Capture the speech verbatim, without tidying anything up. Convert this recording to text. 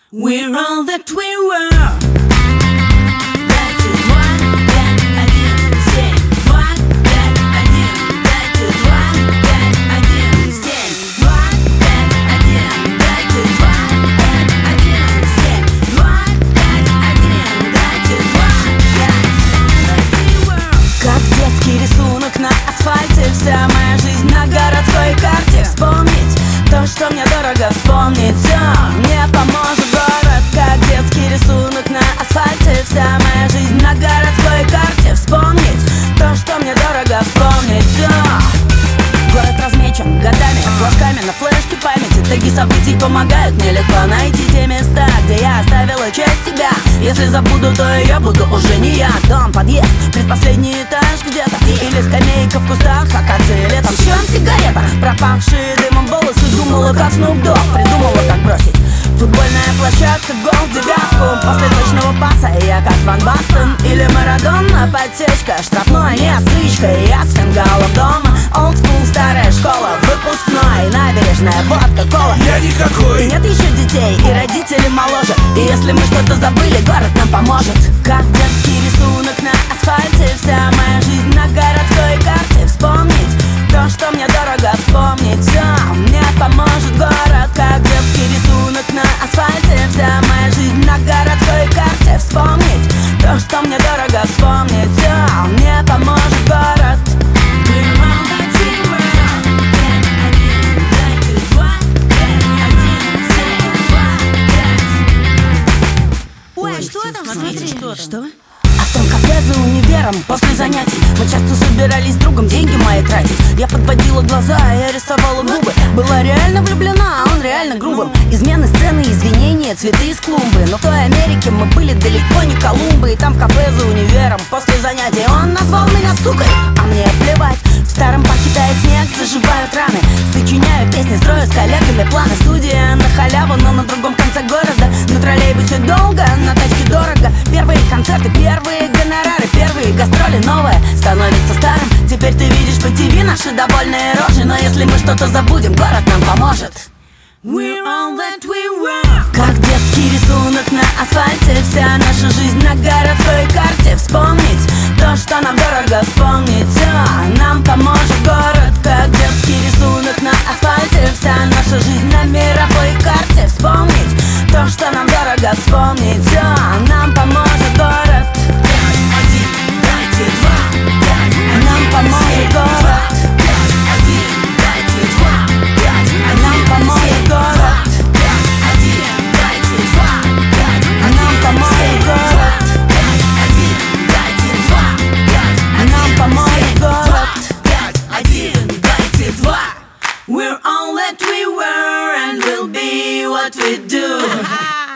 We're all that we were. Вся моя жизнь на городской карте. Вспомнить то, что мне дорого, вспомнить все мне поможет город, как детский рисунок на асфальте. Вся моя жизнь на городской карте. Вспомнить то, что мне дорого, вспомнить все. Город размечен годами, флажками на флешке памяти. Таги событий помогают мне легко найти те места, где я оставила часть себя. Если забуду, то я буду уже не я. Дом, подъезд, предпоследний этаж где-то, или скамейка в кустах, акации летом. Чем сигарета, пропахшие дымом волосы. Думала, как Snoop Dogg, придумала, как бросить. Футбольная площадка, гол в девятку. После точного паса я как Ван Бастен или Марадона. Подсечка, штрафной, нет, стычка. Я с фингалом дома. Old school, старая школа, выпускной, набережная, водка, кола. Я никакой. И нет еще детей, и родители моложе. И если мы что-то забыли, город нам поможет. Как детский рисунок на асфальте. Вся моя жизнь на городской карте. Вспомнить то, что мне дорого, вспомнить все мне поможет город. Как детский рисунок на асфальте. Вся моя жизнь на городской карте. Вспомнить то, что мне дорого, вспомнить все мне поможет город. Что там? Смотри, что? Что? А в том кафе за универом после занятий мы часто собирались с другом деньги мои тратить. Я подводила глаза, я рисовала губы. Была реально влюблена, а он реально грубым. Измены сцены, извинения, цветы из клумбы. Но в той Америке мы были далеко не Колумбы. И там в кафе за универом после занятий он назвал меня сукой, а мне плевать. В старом парке тает снег, заживают раны. Сочиняю песни, строю с коллегами планы. Студия на халяву, но на другом конце города. На троллейбусе долго, на тачке дорого. Первые концерты, первые гонорары, первые гастроли. Новое становится старым. Теперь ты видишь по ТВ наши довольные рожи. Но если мы что-то забудем, город нам поможет. We're all that we were. Как детский рисунок на асфальте. Вся наша жизнь на городской карте. Вспомнить то, что нам дорого, вспомнить все нам поможет город. Как детский рисунок на асфальте. Вся наша жизнь на мировой карте. Вспомнить то, что нам дорого, вспомнить все нам поможет город. Пять, один, дайте два. Пять, нам поможет город. Пять, один, дайте два. Пять, нам поможет город. Пять, один, дайте два. Пять, нам поможет город. Пять, один, дайте два. Пять, нам поможет город. Пять, один, дайте два. We're all that we were and we'll be what we do.